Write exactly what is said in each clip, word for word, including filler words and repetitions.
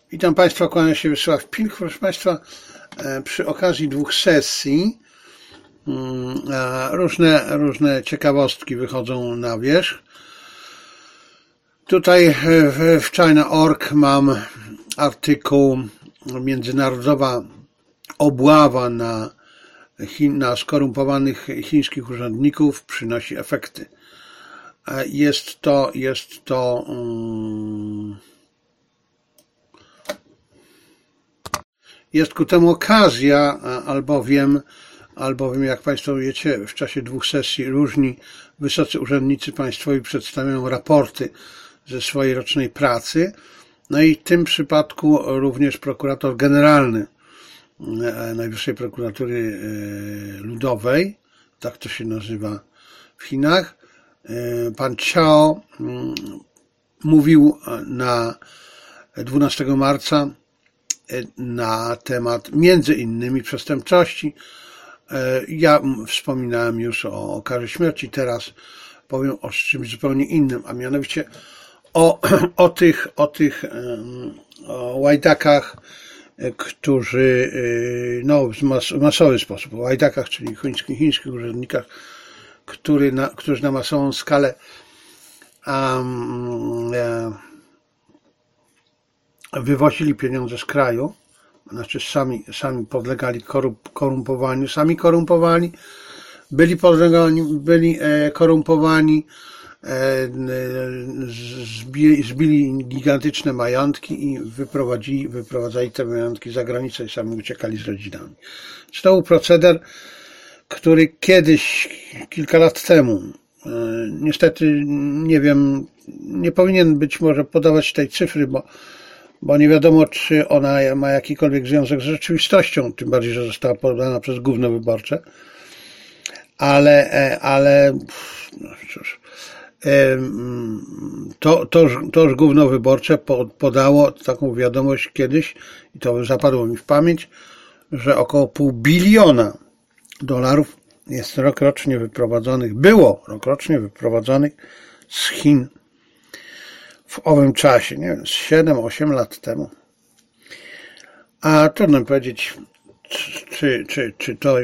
Witam Państwa, kłaniam się Wiesław Pilch. Proszę Państwa, przy okazji dwóch sesji różne, różne ciekawostki wychodzą na wierzch. Tutaj w China kropka org mam artykuł Międzynarodowa obława na, Chin, na skorumpowanych chińskich urzędników przynosi efekty. Jest to, jest to um, jest ku temu okazja, albowiem, albowiem jak Państwo wiecie, w czasie dwóch sesji różni wysocy urzędnicy państwowi przedstawiają raporty ze swojej rocznej pracy. No i w tym przypadku również prokurator generalny Najwyższej Prokuratury Ludowej, tak to się nazywa w Chinach, pan Cao mówił na dwunastego marca na temat między innymi przestępczości. Ja wspominałem już o karze śmierci, teraz powiem o czymś zupełnie innym, a mianowicie o, o tych, o tych o łajdakach, którzy no, w mas, masowy sposób, o łajdakach, czyli chińskich, chińskich urzędnikach, który na, którzy na masową skalę um, wywozili pieniądze z kraju, znaczy sami, sami podlegali korumpowaniu, sami korumpowani, byli podlegani, byli korumpowani, zbili, zbili gigantyczne majątki i wyprowadzili, wyprowadzali te majątki za granicę i sami uciekali z rodzinami. To był proceder, który kiedyś, kilka lat temu, niestety nie wiem, nie powinien być może podawać tej cyfry, bo bo nie wiadomo, czy ona ma jakikolwiek związek z rzeczywistością, tym bardziej, że została podana przez gówno wyborcze, ale, ale no cóż, to, to, to już gówno wyborcze podało taką wiadomość kiedyś, i to zapadło mi w pamięć, że około pół biliona dolarów jest rokrocznie wyprowadzonych, było rokrocznie wyprowadzonych z Chin w owym czasie, nie wiem, z siedem osiem lat temu. A trudno powiedzieć, czy, czy, czy to e,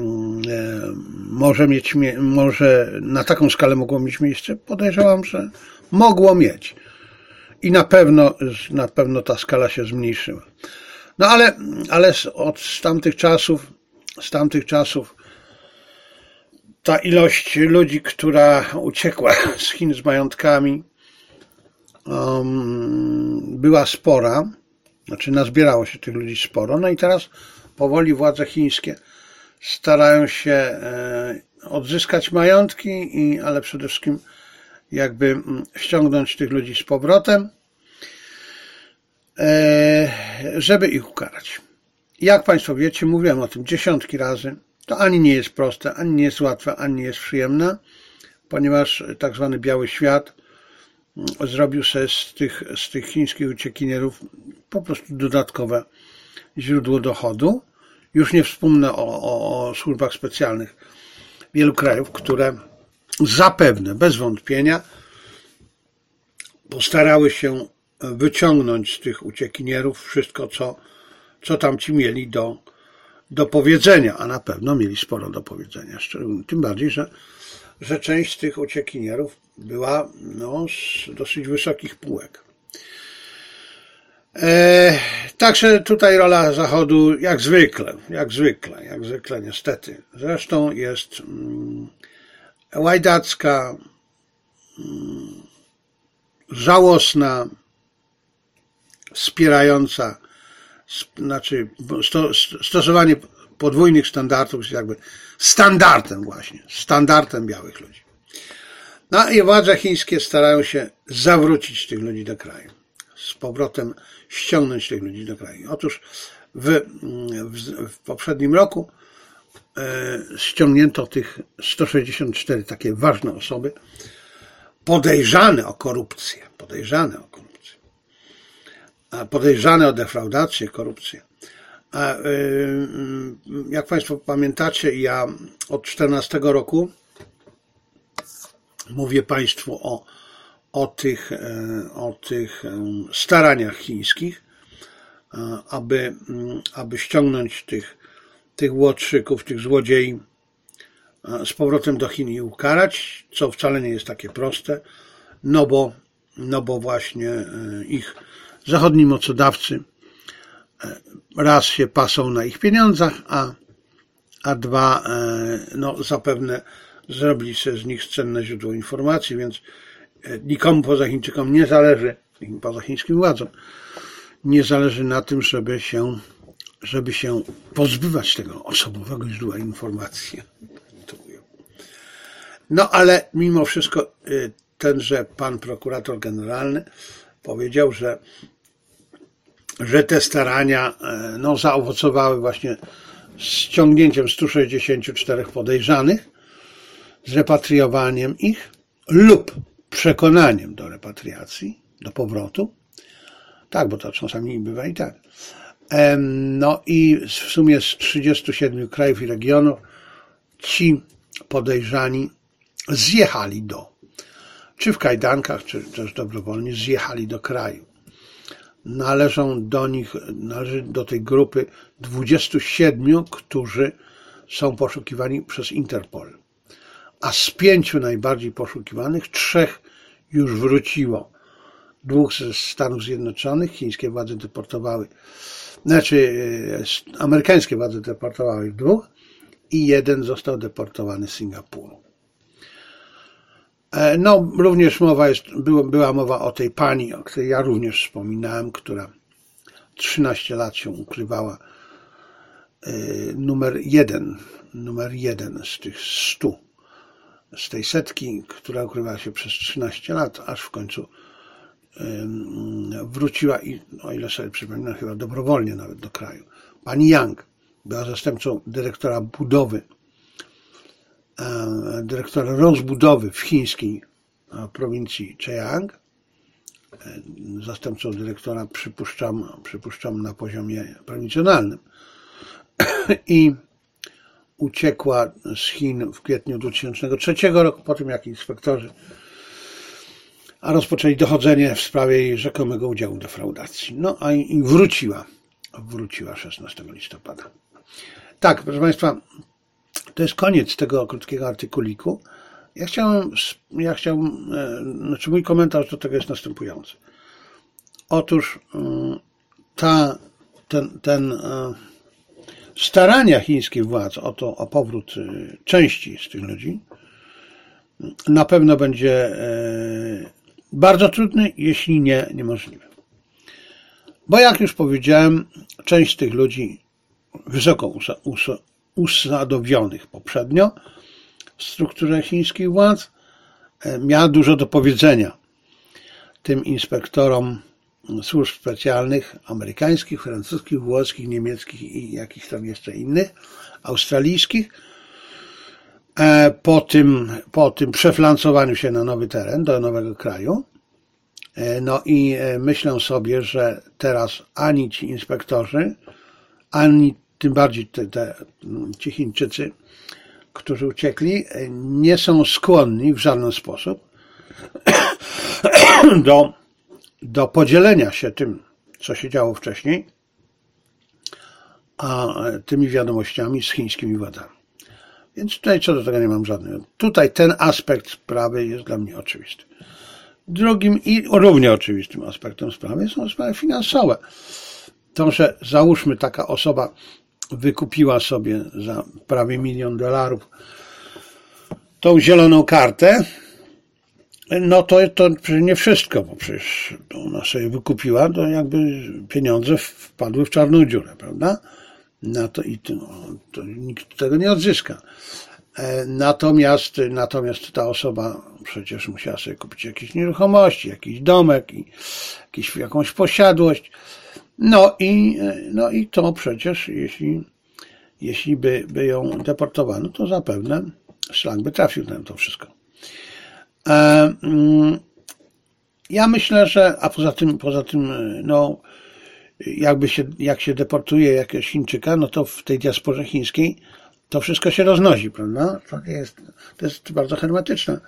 może mieć, może na taką skalę mogło mieć miejsce. Podejrzewam, że mogło mieć. I na pewno, na pewno ta skala się zmniejszyła. No ale, ale od z tamtych czasów, z tamtych czasów ta ilość ludzi, która uciekła z Chin z majątkami, Um, była spora, znaczy nazbierało się tych ludzi sporo, no i teraz powoli władze chińskie starają się e, odzyskać majątki, i, ale przede wszystkim jakby ściągnąć tych ludzi z powrotem, e, żeby ich ukarać. Jak Państwo wiecie, mówiłem o tym dziesiątki razy, to ani nie jest proste, ani nie jest łatwe, ani nie jest przyjemne, ponieważ tak zwany biały świat zrobił sobie z tych, z tych chińskich uciekinierów po prostu dodatkowe źródło dochodu. Już nie wspomnę o, o, o służbach specjalnych wielu krajów, które zapewne, bez wątpienia postarały się wyciągnąć z tych uciekinierów wszystko, co, co tamci mieli do, do powiedzenia, a na pewno mieli sporo do powiedzenia. Tym bardziej, że, że część z tych uciekinierów była no, z dosyć wysokich półek. E, także tutaj rola Zachodu jak zwykle, jak zwykle, jak zwykle niestety. Zresztą jest mm, łajdacka, mm, żałosna, wspierająca, znaczy sto, stosowanie podwójnych standardów jest jakby standardem właśnie, standardem białych ludzi. No i władze chińskie starają się zawrócić tych ludzi do kraju. Z powrotem ściągnąć tych ludzi do kraju. Otóż w, w, w poprzednim roku e, ściągnięto tych sto sześćdziesiąt cztery takie ważne osoby podejrzane o korupcję. Podejrzane o korupcję. A podejrzane o defraudację, korupcję. A, e, jak Państwo pamiętacie, ja od czternastego roku mówię Państwu o, o, tych, o tych staraniach chińskich, aby, aby ściągnąć tych, tych łotrzyków, tych złodziei z powrotem do Chin i ukarać, co wcale nie jest takie proste, no bo, no bo właśnie ich zachodni mocodawcy raz się pasą na ich pieniądzach, a, a dwa no, zapewne zrobili sobie z nich cenne źródło informacji, więc nikomu poza Chińczykom nie zależy, poza chińskim władzom, nie zależy na tym, żeby się, żeby się pozbywać tego osobowego źródła informacji. No ale mimo wszystko tenże pan prokurator generalny powiedział, że, że te starania no, zaowocowały właśnie ściągnięciem stu sześćdziesięciu czterech podejrzanych, zrepatriowaniem ich lub przekonaniem do repatriacji, do powrotu. Tak, bo to czasami bywa i tak. No i w sumie z trzydziestu siedmiu krajów i regionów ci podejrzani zjechali do, czy w kajdankach, czy też dobrowolnie zjechali do kraju. Należą do nich, należy do tej grupy dwudziestu siedmiu, którzy są poszukiwani przez Interpol. A z pięciu najbardziej poszukiwanych, trzech już wróciło. Dwóch ze Stanów Zjednoczonych, chińskie władze deportowały, znaczy amerykańskie władze deportowały dwóch i jeden został deportowany z Singapuru. No, również mowa jest, była mowa o tej pani, o której ja również wspominałem, która trzynaście lat się ukrywała, numer jeden, numer jeden z tych stu, z tej setki, która ukrywała się przez trzynaście lat, aż w końcu wróciła i, o ile sobie przypominam, chyba dobrowolnie nawet do kraju. Pani Yang była zastępcą dyrektora budowy, dyrektora rozbudowy w chińskiej prowincji Zhejiang, zastępcą dyrektora przypuszczam, przypuszczam na poziomie prowincjonalnym i uciekła z Chin w kwietniu dwa tysiące trzeciego roku, po tym jak inspektorzy a rozpoczęli dochodzenie w sprawie jej rzekomego udziału w defraudacji. No a i wróciła, wróciła szesnastego listopada. Tak, proszę Państwa, to jest koniec tego krótkiego artykuliku. Ja chciałem, ja chciałem, znaczy mój komentarz do tego jest następujący. Otóż ta, ten, ten starania chińskich władz o to, o powrót części z tych ludzi na pewno będzie bardzo trudny, jeśli nie niemożliwy. Bo jak już powiedziałem, część z tych ludzi wysoko usadowionych poprzednio w strukturze chińskich władz miała dużo do powiedzenia tym inspektorom służb specjalnych amerykańskich, francuskich, włoskich, niemieckich i jakichś tam jeszcze innych, australijskich, po tym, po tym przeflancowaniu się na nowy teren, do nowego kraju. No i myślę sobie, że teraz ani ci inspektorzy, ani tym bardziej te, te, ci Chińczycy, którzy uciekli, nie są skłonni w żaden sposób do, do podzielenia się tym, co się działo wcześniej, a tymi wiadomościami z chińskimi władzami. Więc tutaj co do tego nie mam żadnego. Tutaj ten aspekt sprawy jest dla mnie oczywisty. Drugim i równie oczywistym aspektem sprawy są sprawy finansowe. To, że załóżmy taka osoba wykupiła sobie za prawie milion dolarów tą zieloną kartę, no to, to nie wszystko, bo przecież ona sobie wykupiła, to jakby pieniądze wpadły w czarną dziurę, prawda? Na to i no, to nikt tego nie odzyska. Natomiast, natomiast ta osoba przecież musiała sobie kupić jakieś nieruchomości, jakiś domek, i jakiś, jakąś posiadłość. No i, no i to przecież, jeśli, jeśli by, by ją deportowano, to zapewne szlak by trafił na to wszystko. Ja myślę, że, a poza tym, poza tym, no, jakby się, jak się deportuje jakiegoś Chińczyka, no to w tej diasporze chińskiej to wszystko się roznosi, prawda? To jest, to jest bardzo hermetyczna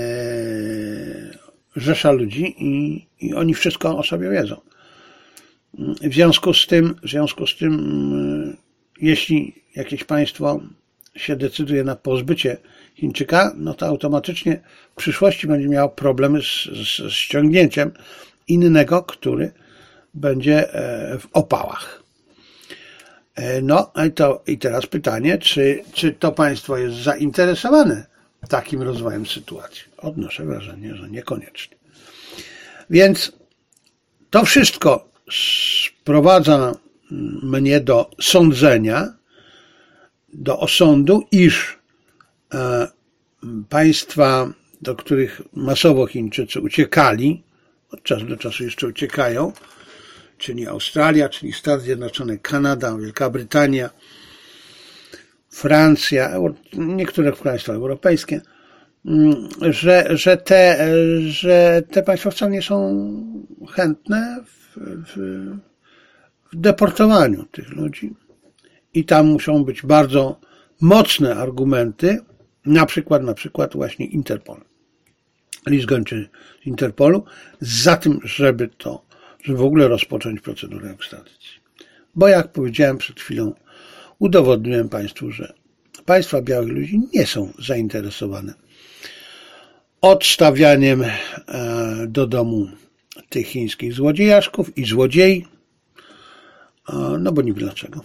rzesza ludzi i, i oni wszystko o sobie wiedzą. W związku z tym, w związku z tym, jeśli jakieś państwo się decyduje na pozbycie Chińczyka, no to automatycznie w przyszłości będzie miało problemy z, z, z ściągnięciem innego, który będzie w opałach. No i, to, i teraz pytanie, czy, czy to państwo jest zainteresowane takim rozwojem sytuacji? Odnoszę wrażenie, że niekoniecznie. Więc to wszystko sprowadza mnie do sądzenia, do osądu, iż e, państwa, do których masowo Chińczycy uciekali, od czasu do czasu jeszcze uciekają, czyli Australia, czyli Stany Zjednoczone, Kanada, Wielka Brytania, Francja, niektóre państwa europejskie, że, że, te, że te państwa wcale nie są chętne w, w, w deportowaniu tych ludzi. I tam muszą być bardzo mocne argumenty, na przykład, na przykład właśnie Interpol. List gończy Interpolu, za tym, żeby to, żeby w ogóle rozpocząć procedurę ekstradycji. Bo jak powiedziałem przed chwilą, udowodniłem państwu, że państwa białych ludzi nie są zainteresowane odstawianiem do domu tych chińskich złodziejaszków i złodziei, no bo niby dlaczego.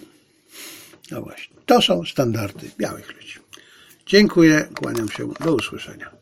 No właśnie, to są standardy białych ludzi. Dziękuję, kłaniam się, do usłyszenia.